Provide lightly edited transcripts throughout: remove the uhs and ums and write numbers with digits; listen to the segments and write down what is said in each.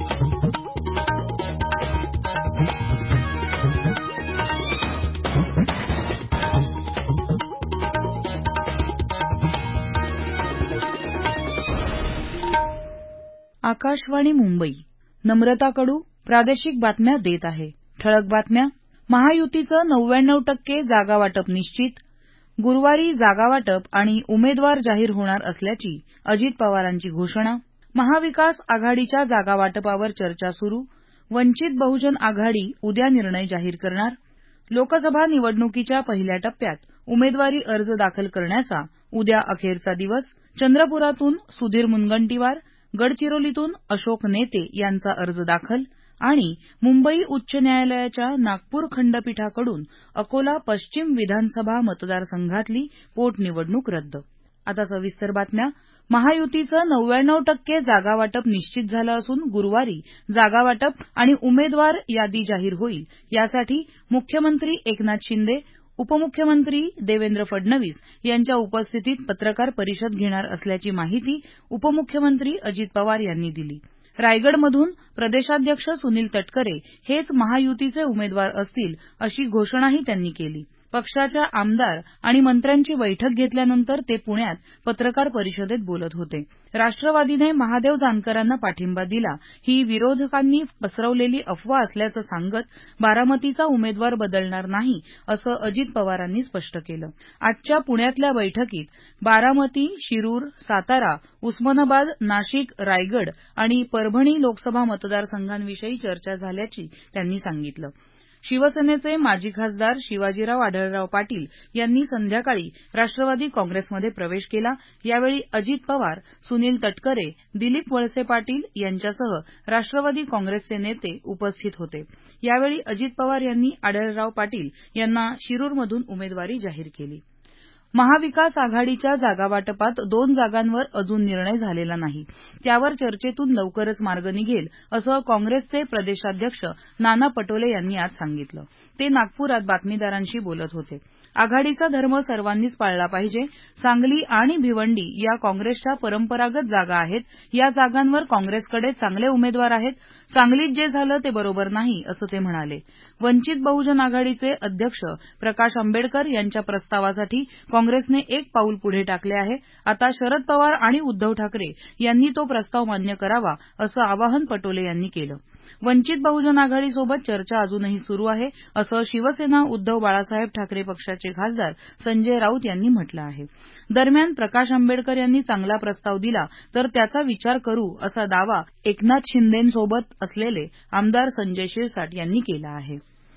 आकाशवाणी मुंबई. नम्रता कडू प्रादेशिक बातम्या देत आहे. ठळक बातम्या. महायुतीचं 99% जागावाटप निश्चित. गुरुवारी जागावाटप आणि उमेदवार जाहीर होणार असल्याची अजित पवारांची घोषणा. महाविकास आघाडीच्या जागावाटपावर चर्चा सुरू. वंचित बहुजन आघाडी उद्या निर्णय जाहीर करणार. लोकसभा निवडणुकीच्या पहिल्या टप्प्यात उमेदवारी अर्ज दाखल करण्याचा उद्या अखेरचा दिवस. चंद्रपुरातून सुधीर मुनगंटीवार, गडचिरोलीतून अशोक नेते यांचा अर्ज दाखल आणि मुंबई उच्च न्यायालयाच्या नागपूर खंडपीठाकडून अकोला पश्चिम विधानसभा मतदारसंघातली पोटनिवडणूक रद्द. आता सविस्तर बातम्या. महायुतीचं 99% जागावाटप निश्चित झालं असून गुरुवारी जागावाटप आणि उमेदवार यादी जाहीर होईल. यासाठी मुख्यमंत्री एकनाथ शिंदे, उपमुख्यमंत्री देवेंद्र फडणवीस यांच्या उपस्थितीत पत्रकार परिषद घेणार असल्याची माहिती उपमुख्यमंत्री अजित पवार यांनी दिली. रायगडमधून प्रदेशाध्यक्ष सुनील तटकरे हेच महायुतीचे उमेदवार असतील अशी घोषणाही त्यांनी केली. पक्षाच्या आमदार आणि मंत्र्यांची बैठक घेतल्यानंतर ते पुण्यात पत्रकार परिषदेत बोलत होते. राष्ट्रवादीने महादेव जानकरांना पाठिंबा दिला ही विरोधकांनी पसरवलेली अफवा असल्याचं सांगत बारामतीचा उमेदवार बदलणार नाही असं अजित पवारांनी स्पष्ट केलं. आजच्या पुण्यातल्या बैठकीत बारामती, शिरूर, सातारा, उस्मानाबाद, नाशिक, रायगड आणि परभणी लोकसभा मतदारसंघांविषयी चर्चा झाल्याची त्यांनी सांगितलं. शिवसेनेचे माजी खासदार शिवाजीराव आढळराव पाटील यांनी संध्याकाळी राष्ट्रवादी काँग्रेसमध्ये प्रवेश केला. यावेळी अजित पवार, सुनील तटकरे, दिलीप वळसे पाटील यांच्यासह राष्ट्रवादी काँग्रेसचे नेते उपस्थित होते. यावेळी अजित पवार यांनी आढळराव पाटील यांना शिरूरमधून उमेदवारी जाहीर केली. महाविकास आघाडीच्या जागावाटपात 2 जागांवर अजून निर्णय झालेला नाही. त्यावर चर्चेतून लवकरच मार्ग निघेल असं काँग्रेसचे प्रदेशाध्यक्ष नाना पटोले यांनी आज सांगितलं. ते नागपुरात बातमीदारांशी बोलत होते. आघाडीचा धर्म सर्वांनीच पाळला पाहिजे. सांगली आणि भिवंडी या काँग्रेसच्या परंपरागत जागा आहेत. या जागांवर काँग्रेसकडे चांगले उमेदवार आहेत. सांगलीत जे झालं ते बरोबर नाही असं ते म्हणाले. वंचित बहुजन आघाडीचे अध्यक्ष प्रकाश आंबेडकर यांच्या प्रस्तावासाठी काँग्रेसने एक पाऊल पुढे टाकले आहे. आता शरद पवार आणि उद्धव ठाकरे यांनी तो प्रस्ताव मान्य करावा असं आवाहन पटोले यांनी केलं. वंचित बहुजन आघाडीसोबत चर्चा अजूनही सुरू आहे असं शिवसेना उद्धव बाळासाहेब ठाकरे पक्षाचे खासदार संजय राऊत यांनी म्हटलं आहे. दरम्यान प्रकाश आंबेडकर यांनी चांगला प्रस्ताव दिला तर त्याचा विचार करू असा दावा एकनाथ शिंदेंसोबत असलेले आमदार संजय शिरसाट यांनी केला आहे.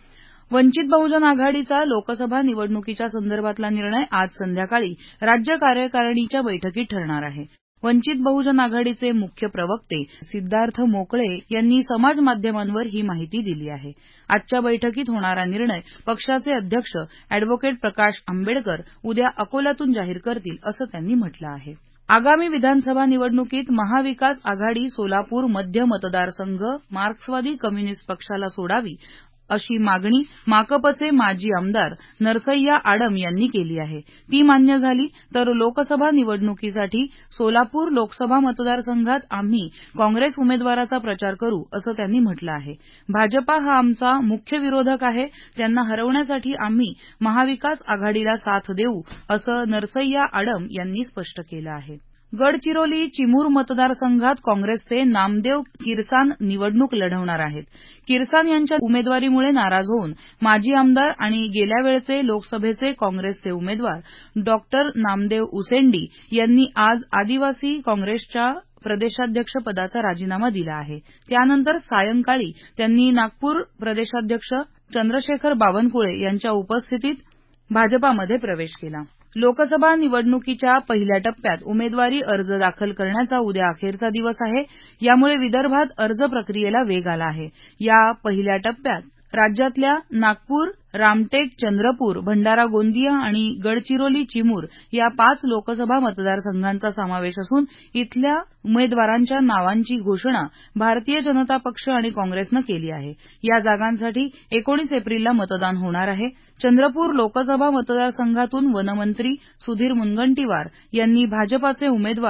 वंचित बहुजन आघाडीचा लोकसभा निवडणुकीच्या संदर्भातला निर्णय आज संध्याकाळी राज्य कार्यकारिणीच्या बैठकीत ठरणार आहे. वंचित बहुजन आघाडीचे मुख्य प्रवक्ते सिद्धार्थ मोकळे यांनी समाज माध्यमांवर ही माहिती दिली आहे. आजच्या बैठकीत होणारा निर्णय पक्षाचे अध्यक्ष अॅडव्होकेट प्रकाश आंबेडकर उद्या अकोल्यातून जाहीर करतील असं त्यांनी म्हटलं आहे. आगामी विधानसभा निवडणुकीत महाविकास आघाडी सोलापूर मध्य मतदारसंघ मार्क्सवादी कम्युनिस्ट पक्षाला सोडावी अशी मागणी माकपचे माजी आमदार नरसय्या आडम यांनी केली आहे. ती मान्य झाली तर लोकसभा निवडणुकीसाठी सोलापूर लोकसभा मतदारसंघात आम्ही काँग्रेस उमेदवाराचा प्रचार करू असं त्यांनी म्हटलं आहे. भाजपा हा आमचा मुख्य विरोधक आहे. त्यांना हरवण्यासाठी आम्ही महाविकास आघाडीला साथ देऊ असं नरसय्या आडम यांनी स्पष्ट केलं आहे. गडचिरोली चिमूर मतदारसंघात काँग्रेसचे नामदेव किरसान निवडणूक लढवणार आहेत. किरसान यांच्या उमेदवारीमुळे नाराज होऊन माजी आमदार आणि गेल्या वेळचे लोकसभेचे काँग्रेसचे उमेदवार डॉक्टर नामदेव उसेंडी यांनी आज आदिवासी काँग्रेसच्या प्रदेशाध्यक्षपदाचा राजीनामा दिला आहे. त्यानंतर सायंकाळी त्यांनी नागपूर प्रदेशाध्यक्ष चंद्रशेखर बावनकुळे यांच्या उपस्थितीत भाजपामध्ये प्रवेश केला. लोकसभा निवडणुकीच्या पहिल्या टप्प्यात उमेदवारी अर्ज दाखल करण्याचा उद्या अखेरचा दिवस आहे. यामुळे विदर्भात अर्ज प्रक्रियेला वेग आला आहे. या पहिल्या टप्प्यात राज्यातल्या नागपूर, रामटेक, चंद्रपूर, भंडारा गोंदिया आणि गडचिरोली चिमूर या 5 लोकसभा मतदारसंघांचा समावेश असून इथल्या उमेदवारांच्या नावांची घोषणा भारतीय जनता पक्ष आणि काँग्रेसनं केली आहे. या जागांसाठी 19 एप्रिलला मतदान होणार आहे. चंद्रपूर लोकसभा मतदारसंघातून वनमंत्री सुधीर मुनगंटीवार यांनी भाजपाचे उमेदवार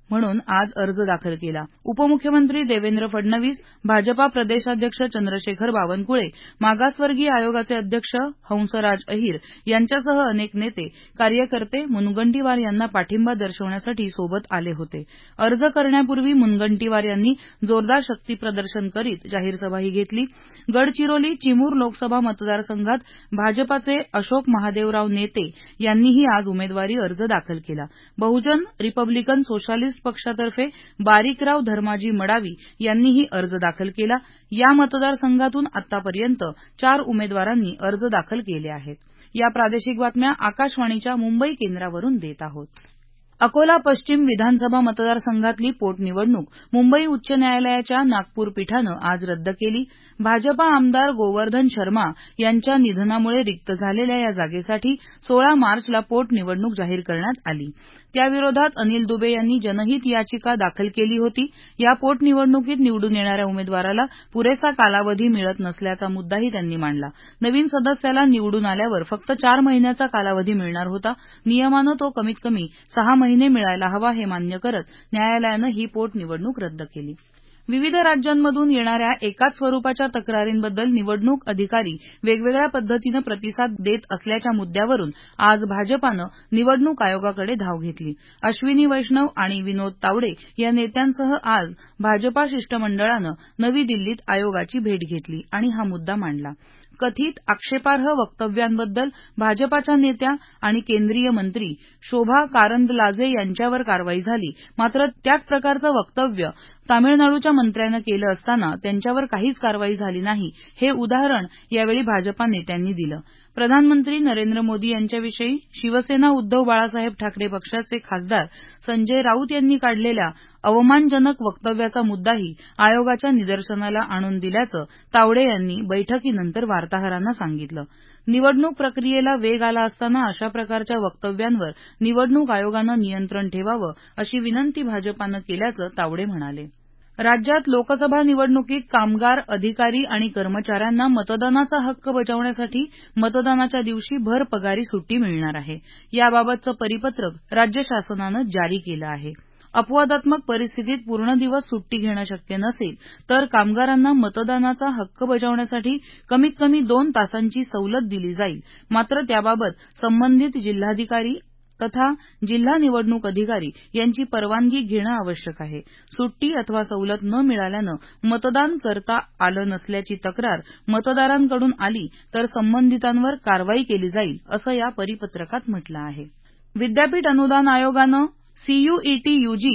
म्हणून आज अर्ज दाखल केला. उपमुख्यमंत्री देवेंद्र फडणवीस, भाजपा प्रदेशाध्यक्ष चंद्रशेखर बावनकुळे, मागासवर्गीय आयोगाचे अध्यक्ष हंसराज अहीर यांच्यासह अनेक नेते, कार्यकर्ते मुनगंटीवार यांना पाठिंबा दर्शवण्यासाठी सोबत आले होते. अर्ज करण्यापूर्वी मुनगंटीवार यांनी जोरदार शक्तीप्रदर्शन करीत जाहीर सभाही घेतली. गडचिरोली चिमूर लोकसभा मतदारसंघात भाजपाचे अशोक महादेवराव नेते यांनीही आज उमेदवारी अर्ज दाखल केला. बहुजन रिपब्लिकन सोशालिस्ट पक्षातर्फे बारीकराव धर्माजी मडावी यांनीही अर्ज दाखल केला. या मतदारसंघातून आतापर्यंत 4 उमेदवारांनी अर्ज दाखल केले आहेत. या प्रादेशिक बातम्या आकाशवाणीच्या मुंबई केंद्रावरून देत आहोत. अकोला पश्चिम विधानसभा मतदारसंघातली पोटनिवडणूक मुंबई उच्च न्यायालयाच्या नागपूर पीठानं आज रद्द केली. भाजपा आमदार गोवर्धन शर्मा यांच्या निधनामुळे रिक्त झालेल्या या जागेसाठी 16 मार्चला पोटनिवडणूक जाहीर करण्यात आली. त्याविरोधात अनिल दुबे यांनी जनहित याचिका दाखल केली होती. या पोटनिवडणुकीत निवडून येणाऱ्या उमेदवाराला पुरेसा कालावधी मिळत नसल्याचा मुद्दाही त्यांनी मांडला. नवीन सदस्याला निवडून आल्यावर फक्त 4 महिन्याचा कालावधी मिळणार होता. नियमानं तो कमीत कमी 6 महिने मिळायला हवा हे मान्य करत न्यायालयानं ही पोटनिवडणूक रद्द केली. विविध राज्यांमधून येणाऱ्या एकाच स्वरूपाच्या तक्रारींबद्दल निवडणूक अधिकारी वेगवेगळ्या पद्धतीनं प्रतिसाद देत असल्याच्या मुद्द्यावरून आज भाजपानं निवडणूक आयोगाकडे धाव घेतली. अश्विनी वैष्णव आणि विनोद तावडे या नेत्यांसह आज भाजपा शिष्टमंडळानं नवी दिल्लीत आयोगाची भेट घेतली आणि हा मुद्दा मांडला. कथित आक्षेपार्ह वक्तव्यांबद्दल भाजपाच्या नेत्या आणि केंद्रीय मंत्री शोभा कारंदलाजे यांच्यावर कारवाई झाली. मात्र त्याच प्रकारचं वक्तव्य तामिळनाडूच्या मंत्र्यानं केलं असताना त्यांच्यावर काहीच कारवाई झाली नाही, हे उदाहरण यावेळी भाजपा नेत्यांनी दिलं. प्रधानमंत्री नरेंद्र मोदी यांच्याविषयी शिवसेना उद्धव बाळासाहेब ठाकरे पक्षाचे खासदार संजय राऊत यांनी काढलेल्या अवमानजनक वक्तव्याचा मुद्दाही आयोगाच्या निदर्शनाला आणून दिल्याचं तावडे यांनी बैठकीनंतर वार्ताहरांना सांगितलं. निवडणूक प्रक्रियेला वेग आला असताना अशा प्रकारच्या वक्तव्यांवर निवडणूक आयोगानं नियंत्रण ठेवावं अशी विनंती भाजपानं केल्याचं तावडे म्हणाले. राज्यात लोकसभा निवडणुकीत कामगार, अधिकारी आणि कर्मचाऱ्यांना मतदानाचा हक्क बजावण्यासाठी मतदानाच्या दिवशी भर पगारी सुट्टी मिळणार आहे. याबाबतचं परिपत्रक राज्य शासनानं जारी केलं आहे. अपवादात्मक परिस्थितीत पूर्ण दिवस सुट्टी घेणं शक्य नसेल तर कामगारांना मतदानाचा हक्क बजावण्यासाठी कमीत कमी 2 तासांची सवलत दिली जाईल. मात्र त्याबाबत संबंधित जिल्हाधिकारी तथा जिल्हा निवडणूक अधिकारी यांची परवानगी घेणं आवश्यक आहे. सुट्टी अथवा सवलत न मिळाल्यानं मतदान करता आलं नसल्याची तक्रार मतदारांकडून आली तर संबंधितांवर कारवाई केली जाईल असं या परिपत्रकात म्हटलं आहे. विद्यापीठ अनुदान आयोगानं सीयूईटी यूजी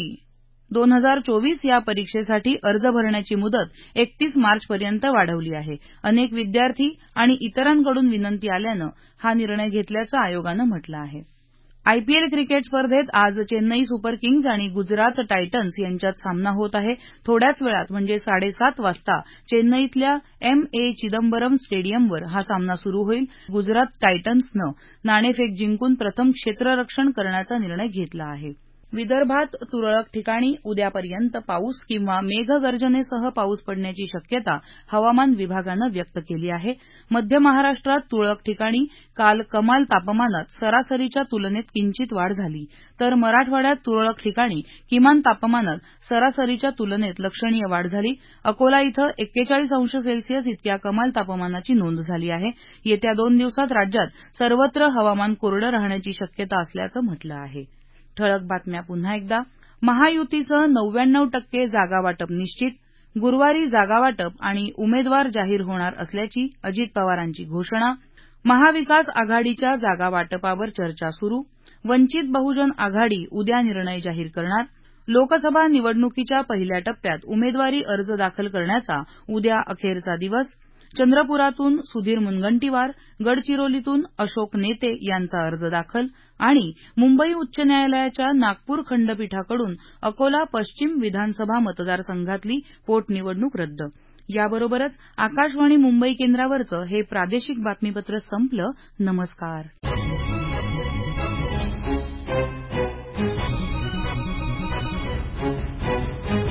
2024 या परीक्षेसाठी अर्ज भरण्याची मुदत 31 मार्चपर्यंत वाढवली आहे. अनेक विद्यार्थी आणि इतरांकडून विनंती आल्यानं हा निर्णय घेतल्याचं आयोगानं म्हटलं आहे. आयपीएल क्रिकेट स्पर्धेत आज चेन्नई सुपर किंग्ज आणि गुजरात टायटन्स यांच्यात सामना होत आहे. थोड्याच वेळात म्हणजे 7:30 वाजता चेन्नईतल्या एम.ए. चिदंबरम स्टेडियमवर हा सामना सुरू होईल. गुजरात टायटन्सनं नाणेफेक जिंकून प्रथम क्षेत्ररक्षण करण्याचा निर्णय घेतला आहे. विदर्भात तुरळक ठिकाणी उद्यापर्यंत पाऊस किंवा मेघगर्जनेसह पाऊस पडण्याची शक्यता हवामान विभागानं व्यक्त केली आहे. मध्य महाराष्ट्रात तुरळक ठिकाणी काल कमाल तापमानात सरासरीच्या तुलनेत किंचित वाढ झाली, तर मराठवाड्यात तुरळक ठिकाणी किमान तापमानात सरासरीच्या तुलनेत लक्षणीय वाढ झाली. अकोला इथं 41 अंश सेल्सिअस इतक्या कमाल तापमानाची नोंद झाली आहे. येत्या 2 दिवसात राज्यात सर्वत्र हवामान कोरडं राहण्याची शक्यता असल्याचं म्हटलं आहे. ठळक बातम्या पुन्हा एकदा. महायुतीचं 99% जागावाटप निश्चित. गुरुवारी जागावाटप आणि उमेदवार जाहीर होणार असल्याची अजित पवारांची घोषणा. महाविकास आघाडीच्या जागावाटपावर चर्चा सुरू. वंचित बहुजन आघाडी उद्या निर्णय जाहीर करणार. लोकसभा निवडणुकीच्या पहिल्या टप्प्यात उमेदवारी अर्ज दाखल करण्याचा उद्या अखेरचा दिवस. चंद्रपुरातून सुधीर मुनगंटीवार, गडचिरोलीतून अशोक नेते यांचा अर्ज दाखल आणि मुंबई उच्च न्यायालयाच्या नागपूर खंडपीठाकडून अकोला पश्चिम विधानसभा मतदारसंघातली पोटनिवडणूक रद्द. याबरोबरच आकाशवाणी मुंबई केंद्रावरचं हे प्रादेशिक बातमीपत्र संपलं. नमस्कार.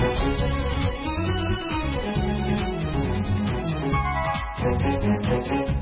Thank you.